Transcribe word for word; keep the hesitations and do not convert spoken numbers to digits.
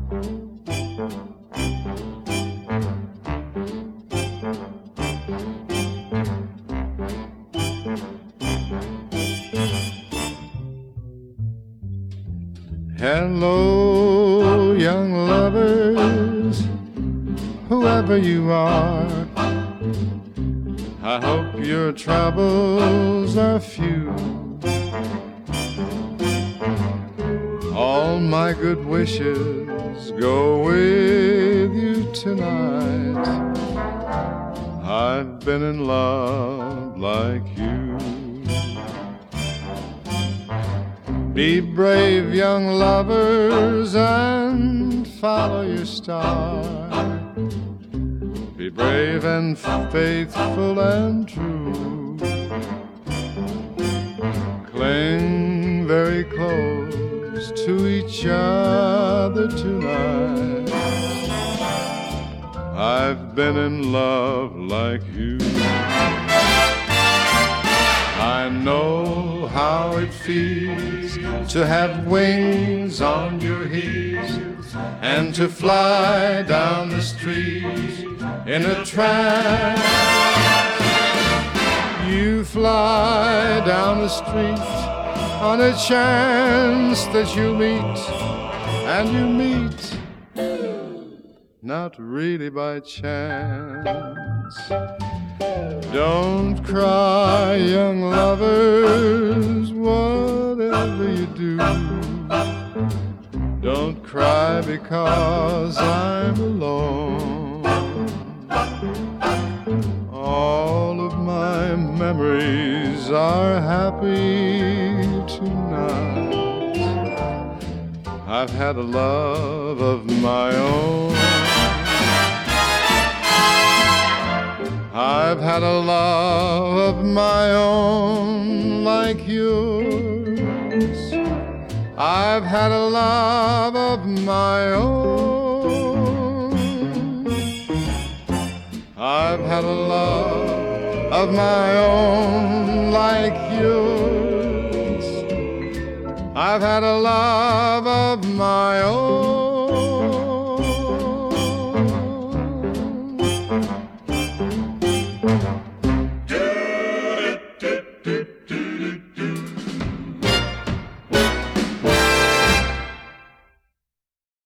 Hello, young lovers, whoever you are, I hope your troubles are few. All my good wishes go with you tonight. I've been in love like you. Be brave, young lovers, and follow your star. Be brave and faithful and true. Cling very close to each other tonight. I've been in love like you. I know how it feels to have wings on your heels and to fly down the street in a trance. You fly down the street on a chance that you meet, and you meet not really by chance. Don't cry, young lovers, whatever you do. Don't cry because I'm alone. All of my memories are happy tonight. I've had a love of my own. I've had a love of my own like yours. I've had a love of my own. I've had a love of my own like yours. I've had a love of my own.